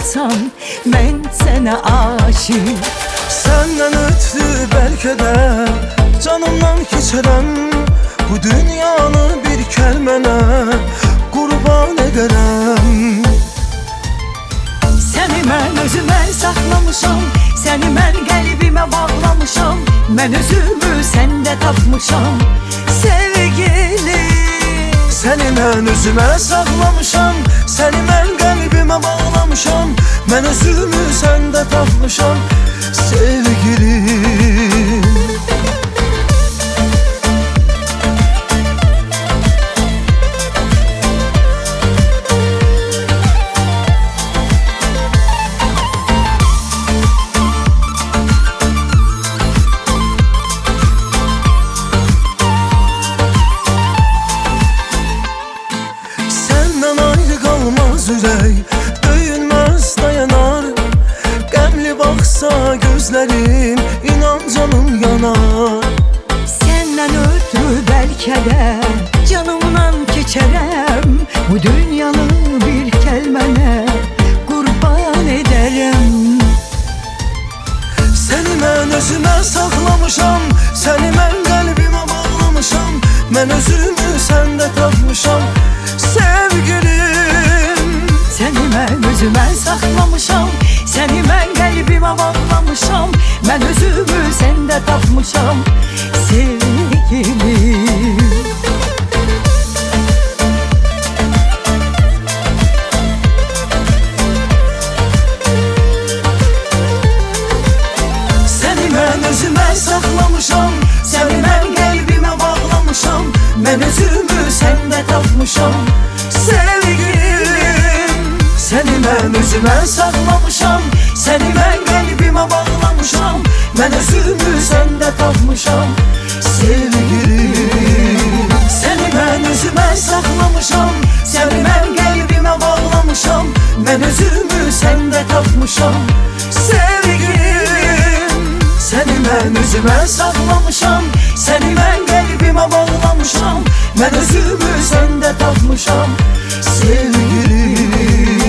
olsan, mən sənə aşık. Səndən ötürü bəlkə də canımdan keçərəm, bu dünyanı bir kəlmənə qurban edərəm. Səni mən özümə saxlamışam, səni mən qəlbimə bağlamışam, mən özümü səndə tapmışam sevgilim. Səni mən özümə saxlamışam, səni mən qəlbimə bağlamışam, mən özümü səndə tapmışam sevgilim. Ürək döyünməz dayanar, qəmli baxsa gözlərim, inan canım yanar. Səndən ötürü bəlkə də canımdan keçərəm, bu dünyanı bir kəlmənə qurban edərəm. Səni mən özümə saxlamışam, səni mən qəlbimə bağlamışam, mən özümü səndə tapmışam sevgilim. Səni mən özümə saxlamışam, səni mən qəlbimə bağlamışam, mən özümü səndə tapmışam sevgilim. Səni mən özümə saxlamışam, səni mən qəlbimə bağlamışam, mən özümü səndə tapmışam sevgilim. Səni mən özümə saxlamışam, səni mən qəlbimə bağlamışam, mən özümü səndə tapmışam sevgilim. Səni mən özümə saxlamışam, səni mən qəlbimə bağlamışam, mən özümü səndə tapmışam sevgilim. Səni mən özümə saxlamışam, səni mən qəlbimə bağlamışam, mən özümü səndə tapmışam sevgilim.